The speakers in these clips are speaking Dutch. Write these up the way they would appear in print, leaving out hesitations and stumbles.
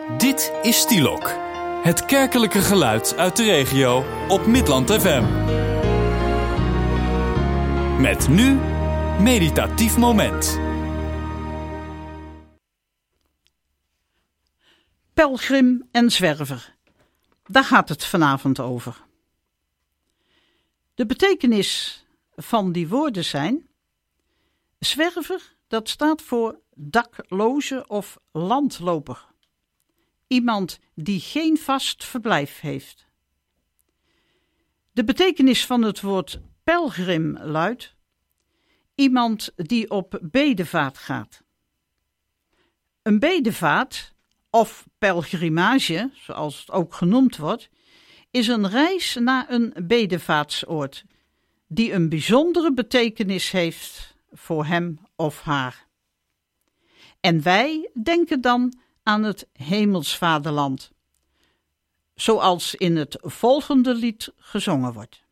Dit is Stielok, het kerkelijke geluid uit de regio op Midland FM. Met nu Meditatief Moment. Pelgrim en zwerver, daar gaat het vanavond over. De betekenis van die woorden zijn: zwerver, dat staat voor dakloze of landloper. Iemand die geen vast verblijf heeft. De betekenis van het woord pelgrim luidt: iemand die op bedevaart gaat. Een bedevaart, of pelgrimage, zoals het ook genoemd wordt, is een reis naar een bedevaartsoord, die een bijzondere betekenis heeft voor hem of haar. En wij denken dan aan het hemelsvaderland, zoals in het volgende lied gezongen wordt.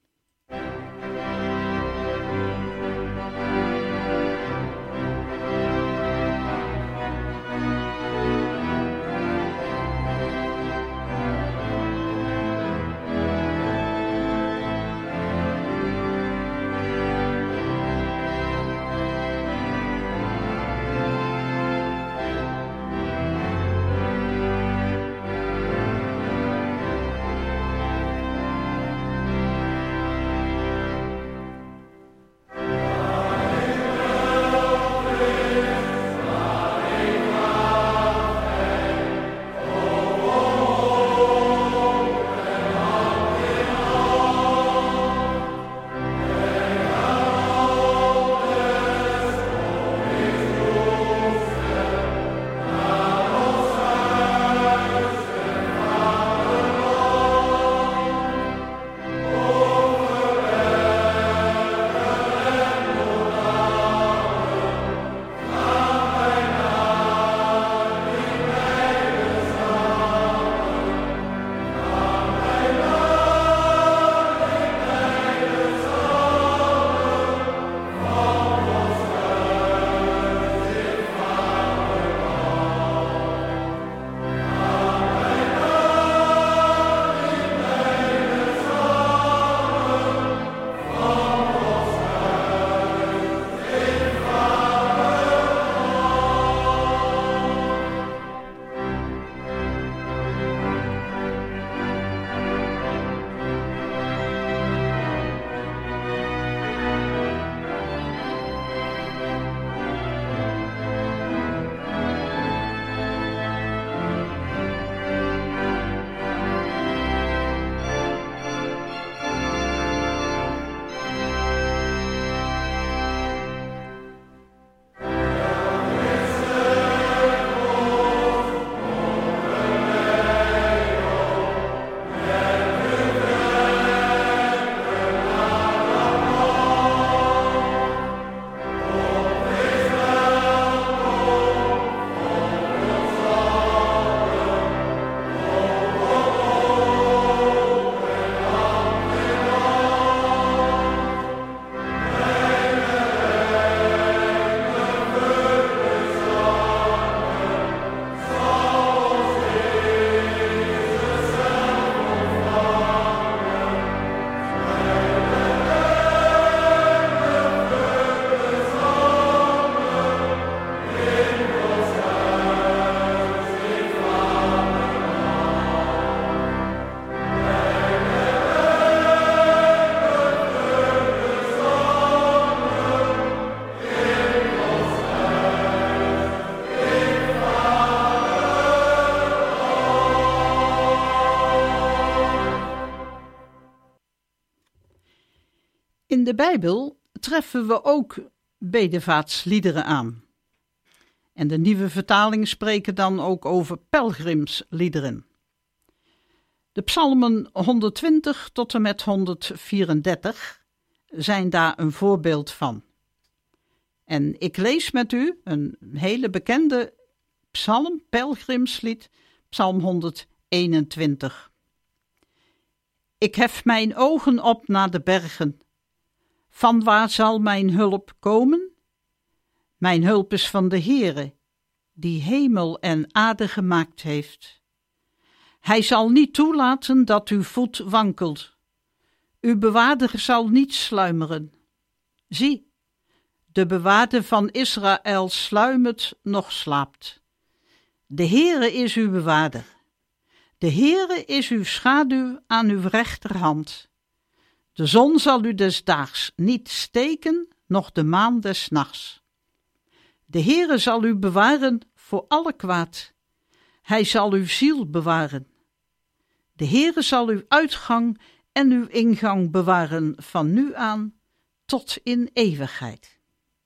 In de Bijbel treffen we ook bedevaartsliederen aan. En de nieuwe vertalingen spreken dan ook over pelgrimsliederen. De psalmen 120 tot en met 134 zijn daar een voorbeeld van. En ik lees met u een hele bekende psalm, pelgrimslied, psalm 121. Ik hef mijn ogen op naar de bergen. Van waar zal mijn hulp komen? Mijn hulp is van de Heere, die hemel en aarde gemaakt heeft. Hij zal niet toelaten dat uw voet wankelt. Uw bewaarder zal niet sluimeren. Zie, de bewaarder van Israël sluimert nog slaapt. De Heere is uw bewaarder. De Heere is uw schaduw aan uw rechterhand. De zon zal u des daags niet steken, noch de maan des nachts. De Heere zal u bewaren voor alle kwaad. Hij zal uw ziel bewaren. De Heere zal uw uitgang en uw ingang bewaren van nu aan tot in eeuwigheid.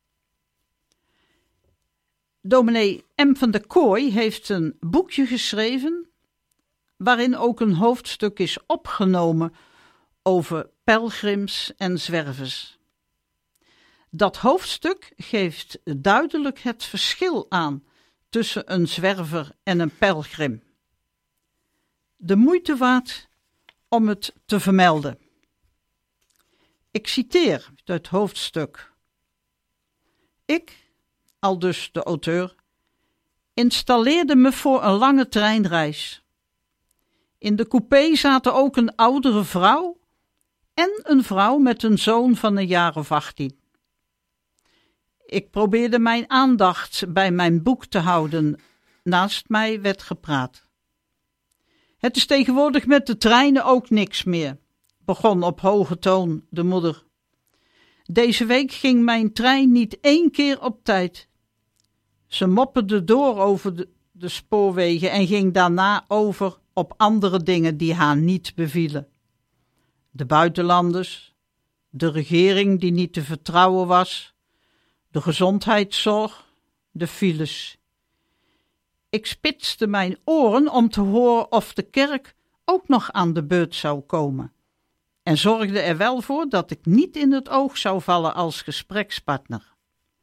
Dominee M. van der Kooi heeft een boekje geschreven waarin ook een hoofdstuk is opgenomen over pelgrims en zwervers. Dat hoofdstuk geeft duidelijk het verschil aan tussen een zwerver en een pelgrim. De moeite waard om het te vermelden. Ik citeer uit het hoofdstuk. Ik, aldus de auteur, installeerde me voor een lange treinreis. In de coupé zaten ook een oudere vrouw en een vrouw met een zoon van een jaar of 18. Ik probeerde mijn aandacht bij mijn boek te houden. Naast mij werd gepraat. Het is tegenwoordig met de treinen ook niks meer, begon op hoge toon de moeder. Deze week ging mijn trein niet 1 keer op tijd. Ze mopperde door over de spoorwegen en ging daarna over op andere dingen die haar niet bevielen. De buitenlanders, de regering die niet te vertrouwen was, de gezondheidszorg, de files. Ik spitste mijn oren om te horen of de kerk ook nog aan de beurt zou komen en zorgde er wel voor dat ik niet in het oog zou vallen als gesprekspartner.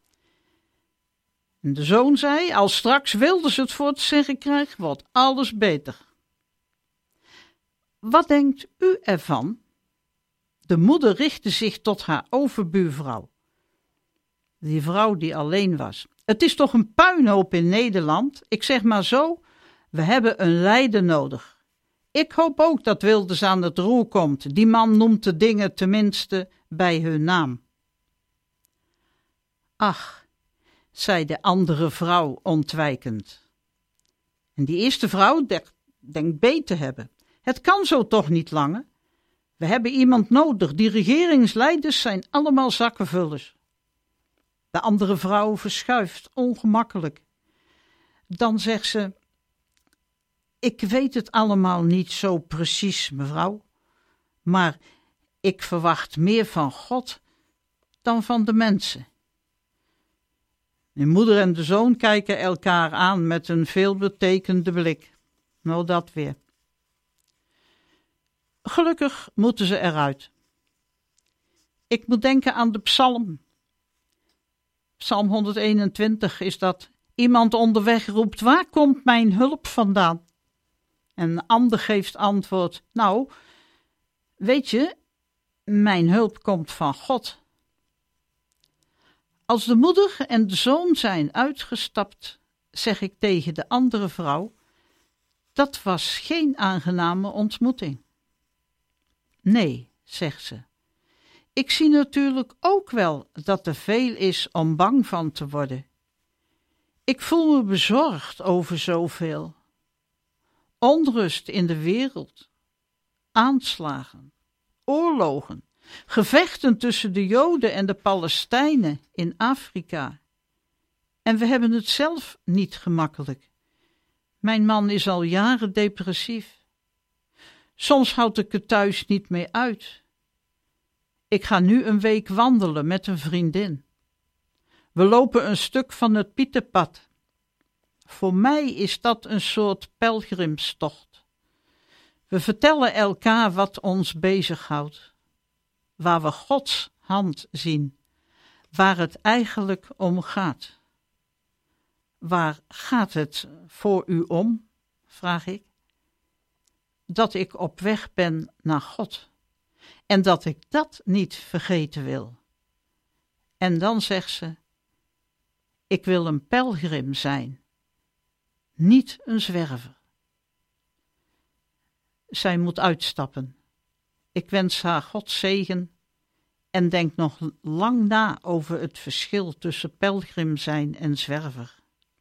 En de zoon zei, als straks Wilders het voor het zeggen krijgt, wordt alles beter. Wat denkt u ervan? De moeder richtte zich tot haar overbuurvrouw. Die vrouw die alleen was. Het is toch een puinhoop in Nederland? Ik zeg maar zo, we hebben een leider nodig. Ik hoop ook dat Wilders aan het roer komt. Die man noemt de dingen tenminste bij hun naam. Ach, zei de andere vrouw ontwijkend. En die eerste vrouw denkt beet te hebben. Het kan zo toch niet langer? We hebben iemand nodig. Die regeringsleiders zijn allemaal zakkenvullers. De andere vrouw verschuift ongemakkelijk. Dan zegt ze, ik weet het allemaal niet zo precies, mevrouw, maar ik verwacht meer van God dan van de mensen. De moeder en de zoon kijken elkaar aan met een veelbetekende blik. Nou, dat weer. Gelukkig moeten ze eruit. Ik moet denken aan de psalm. Psalm 121 is dat. Iemand onderweg roept, waar komt mijn hulp vandaan? En een ander geeft antwoord, nou, weet je, mijn hulp komt van God. Als de moeder en de zoon zijn uitgestapt, zeg ik tegen de andere vrouw, dat was geen aangename ontmoeting. Nee, zegt ze. Ik zie natuurlijk ook wel dat er veel is om bang van te worden. Ik voel me bezorgd over zoveel. Onrust in de wereld, aanslagen, oorlogen, gevechten tussen de Joden en de Palestijnen in Afrika. En we hebben het zelf niet gemakkelijk. Mijn man is al jaren depressief. Soms houd ik het thuis niet meer uit. Ik ga nu een week wandelen met een vriendin. We lopen een stuk van het Pieterpad. Voor mij is dat een soort pelgrimstocht. We vertellen elkaar wat ons bezighoudt, waar we Gods hand zien, waar het eigenlijk om gaat. Waar gaat het voor u om, vraag ik? Dat ik op weg ben naar God en dat ik dat niet vergeten wil. En dan zegt ze, ik wil een pelgrim zijn niet een zwerver. Zij moet uitstappen. Ik wens haar Gods zegen en denk nog lang na over het verschil tussen pelgrim zijn en zwerver.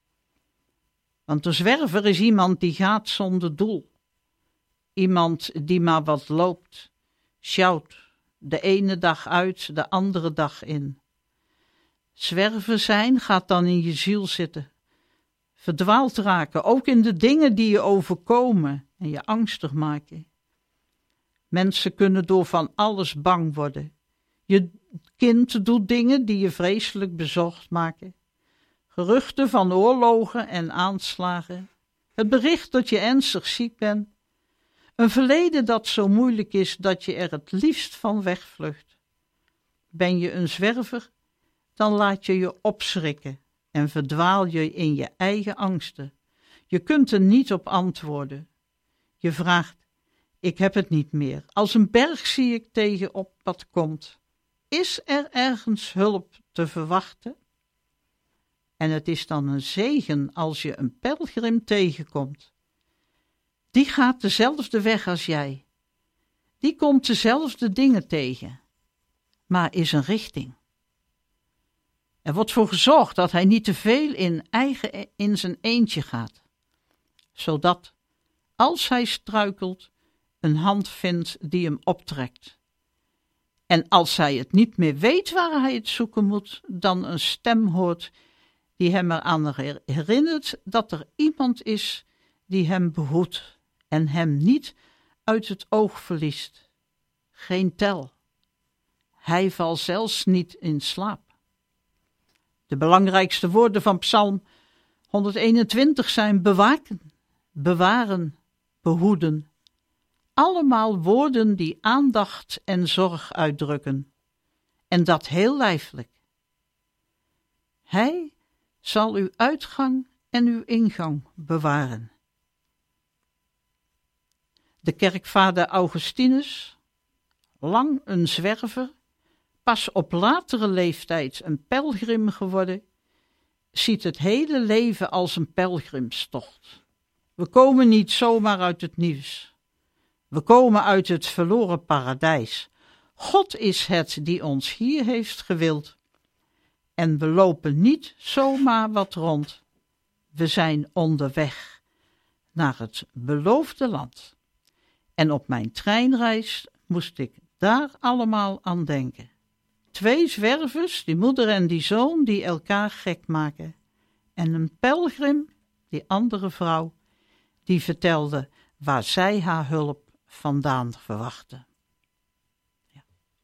Want een zwerver is iemand die gaat zonder doel. Iemand die maar wat loopt, sjouwt, de ene dag uit, de andere dag in. Zwerver zijn gaat dan in je ziel zitten. Verdwaald raken, ook in de dingen die je overkomen en je angstig maken. Mensen kunnen door van alles bang worden. Je kind doet dingen die je vreselijk bezorgd maken. Geruchten van oorlogen en aanslagen. Het bericht dat je ernstig ziek bent. Een verleden dat zo moeilijk is dat je er het liefst van wegvlucht. Ben je een zwerver, dan laat je je opschrikken en verdwaal je in je eigen angsten. Je kunt er niet op antwoorden. Je vraagt, ik heb het niet meer. Als een berg zie ik tegen op wat komt. Is er ergens hulp te verwachten? En het is dan een zegen als je een pelgrim tegenkomt. Die gaat dezelfde weg als jij. Die komt dezelfde dingen tegen, maar is een richting. Er wordt voor gezorgd dat hij niet te veel in zijn eentje gaat, zodat, als hij struikelt, een hand vindt die hem optrekt. En als hij het niet meer weet waar hij het zoeken moet, dan een stem hoort die hem eraan herinnert dat er iemand is die hem behoedt en hem niet uit het oog verliest. Geen tel. Hij valt zelfs niet in slaap. De belangrijkste woorden van Psalm 121 zijn bewaken, bewaren, behoeden. Allemaal woorden die aandacht en zorg uitdrukken. En dat heel lijfelijk. Hij zal uw uitgang en uw ingang bewaren. De kerkvader Augustinus, lang een zwerver, pas op latere leeftijd een pelgrim geworden, ziet het hele leven als een pelgrimstocht. We komen niet zomaar uit het nieuws. We komen uit het verloren paradijs. God is het die ons hier heeft gewild. En we lopen niet zomaar wat rond. We zijn onderweg naar het beloofde land. En op mijn treinreis moest ik daar allemaal aan denken. 2 zwervers, die moeder en die zoon, die elkaar gek maken. En een pelgrim, die andere vrouw, die vertelde waar zij haar hulp vandaan verwachtte. Ja.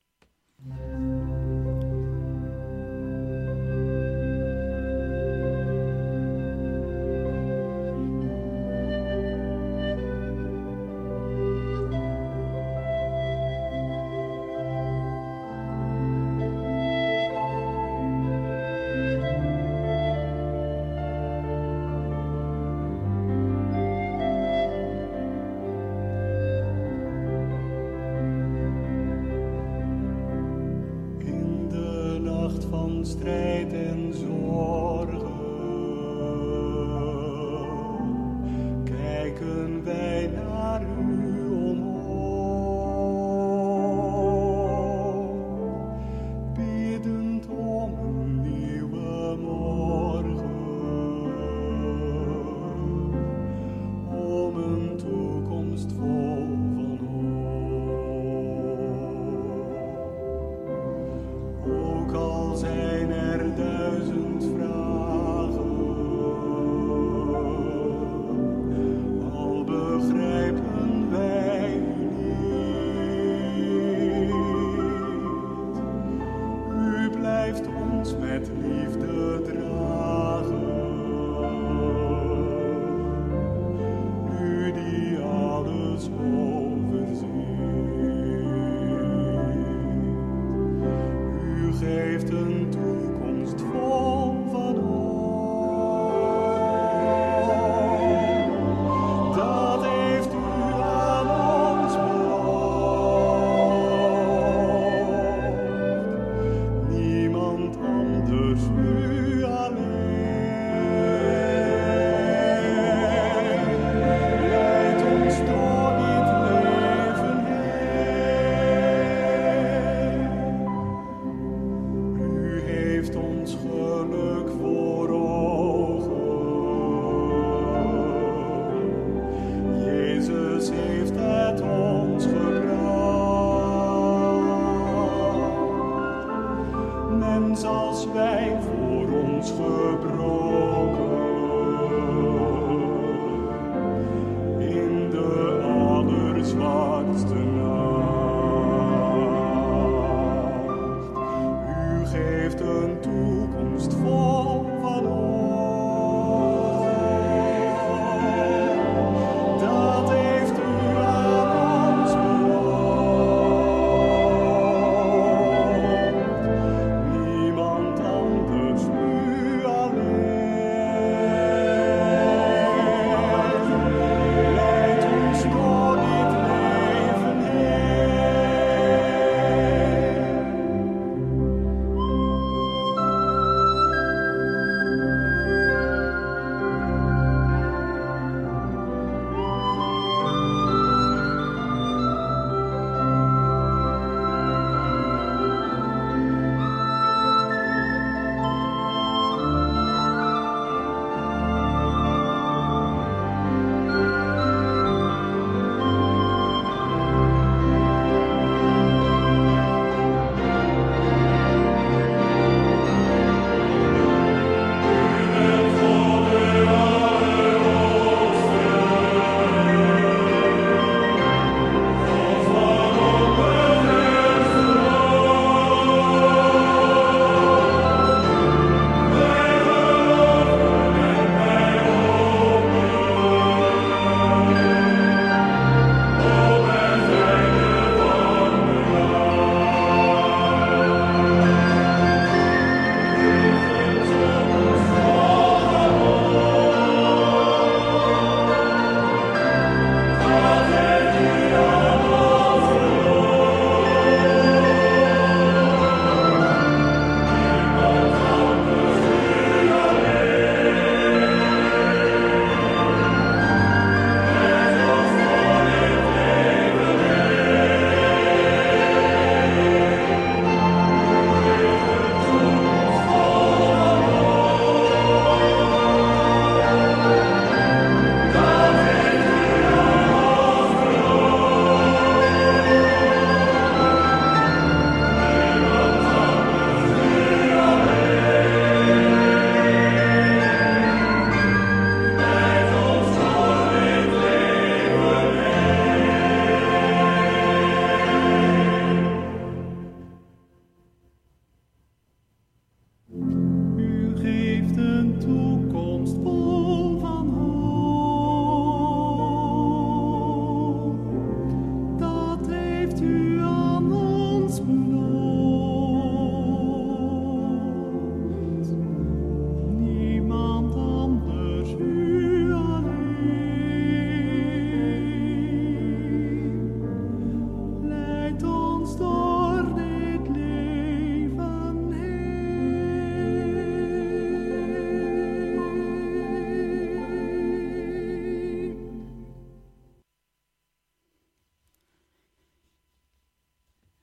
Strijd en zorgen, kijken wij naar u omhoog, biddend om een nieuwe morgen, om een toekomst vol van hoop. Ook al zijn er 1000 vragen, al begrijpen wij u niet. U blijft ons met liefde dragen, u die alles overziet. U geeft een toekomst vol van hoop. Dat heeft u aan ons beloofd. Niemand anders, u alleen.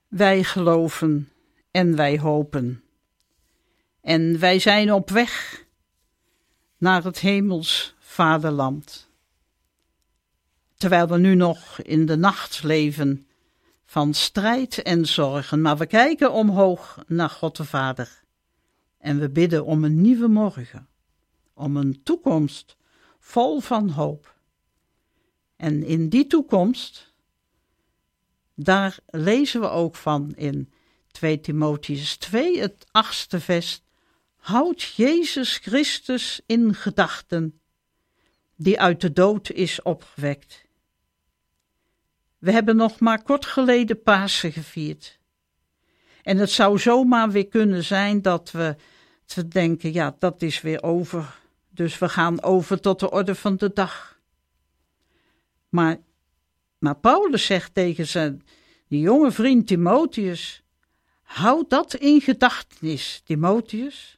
Wij geloven en wij hopen. En wij zijn op weg naar het hemels vaderland. Terwijl we nu nog in de nacht leven van strijd en zorgen, maar we kijken omhoog naar God de Vader. En we bidden om een nieuwe morgen, om een toekomst vol van hoop. En in die toekomst, daar lezen we ook van in 2 Timotheüs 2, het 8e vers. Houd Jezus Christus in gedachten, die uit de dood is opgewekt. We hebben nog maar kort geleden Pasen gevierd. En het zou zomaar weer kunnen zijn dat we denken, ja, dat is weer over. Dus we gaan over tot de orde van de dag. Maar Paulus zegt tegen die jonge vriend Timotheus, houd dat in gedachtenis, Timotheus.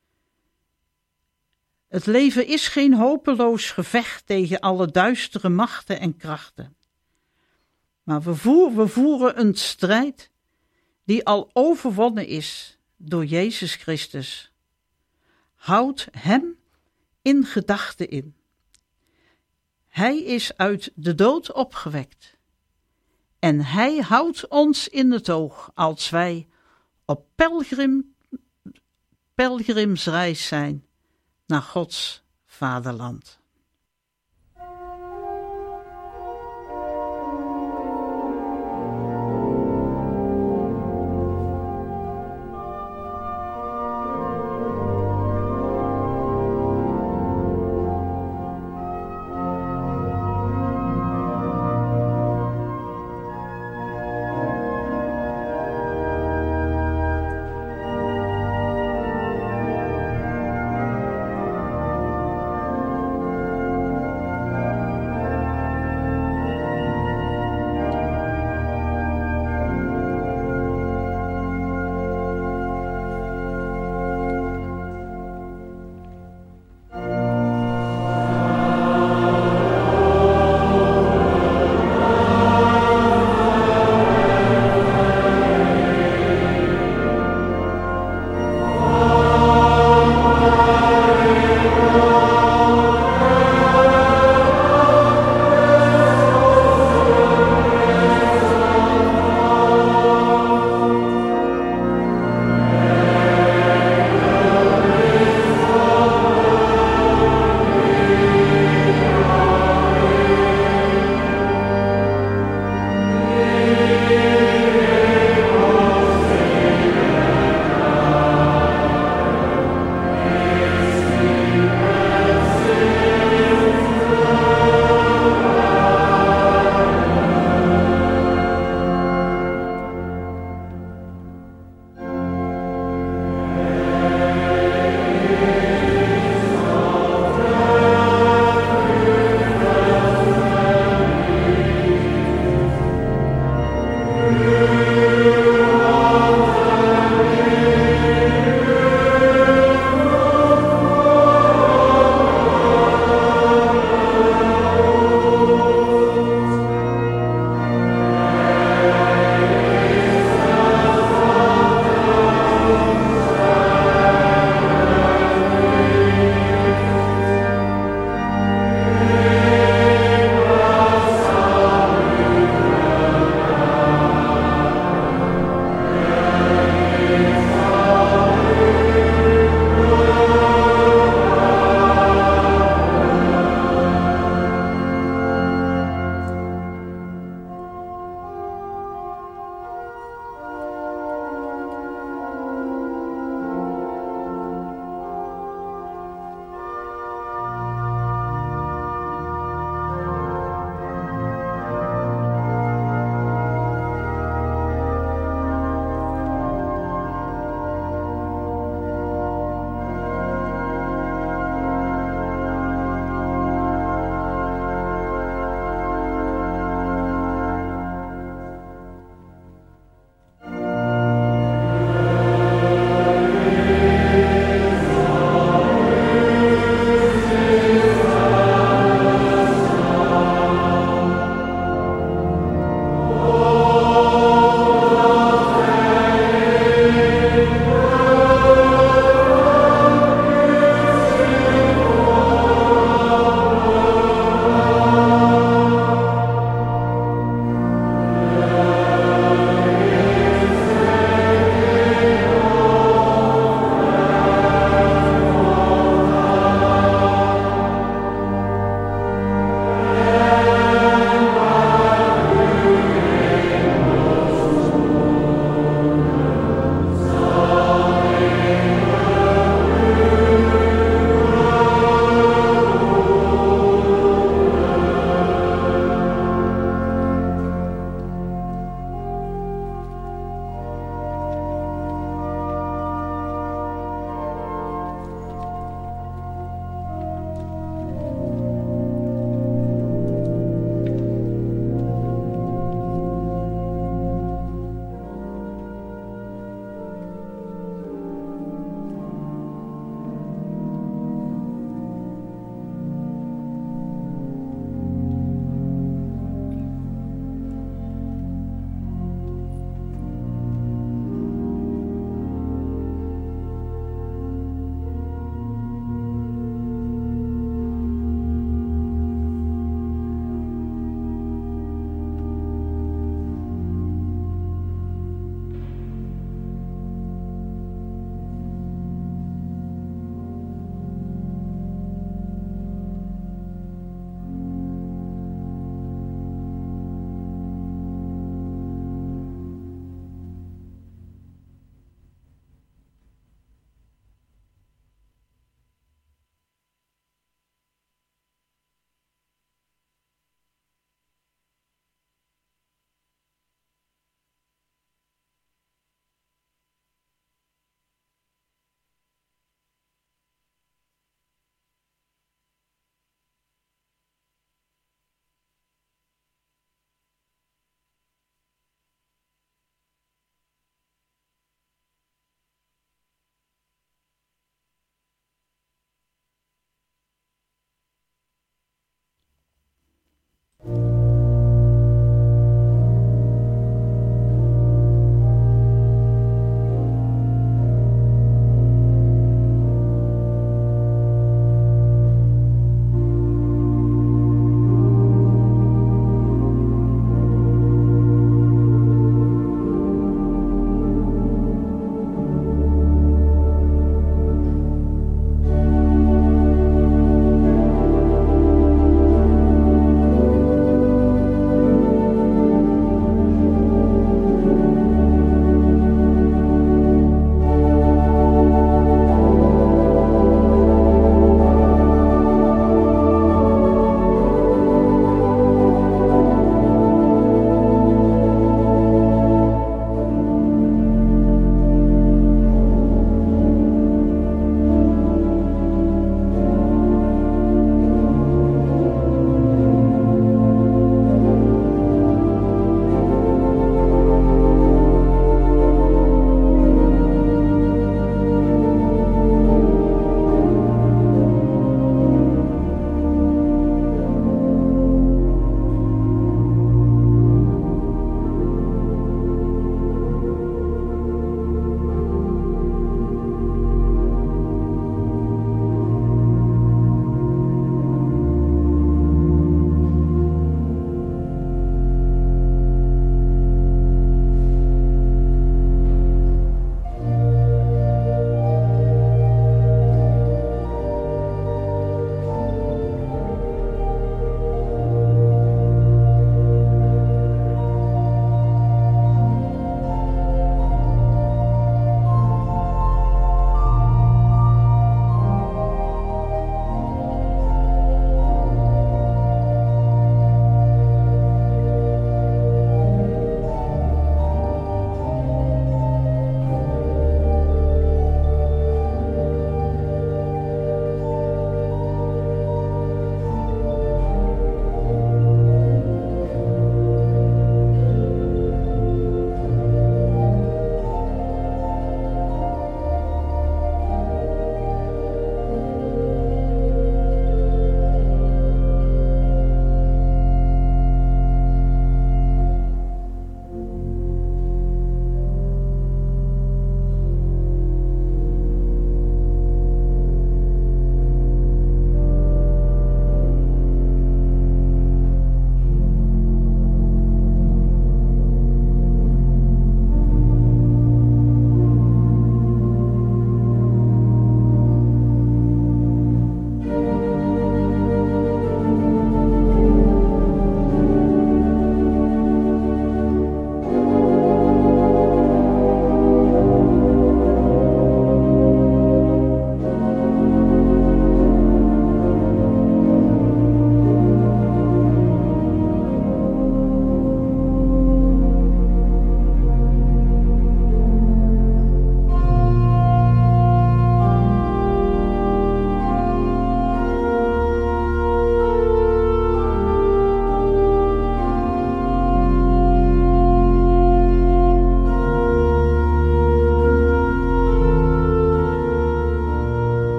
Het leven is geen hopeloos gevecht tegen alle duistere machten en krachten. Maar we voeren een strijd die al overwonnen is door Jezus Christus. Houd hem in gedachten in. Hij is uit de dood opgewekt. En hij houdt ons in het oog als wij op pelgrimsreis zijn naar Gods vaderland.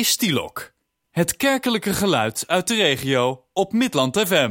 is Stielok. Het kerkelijke geluid uit de regio op Midland FM.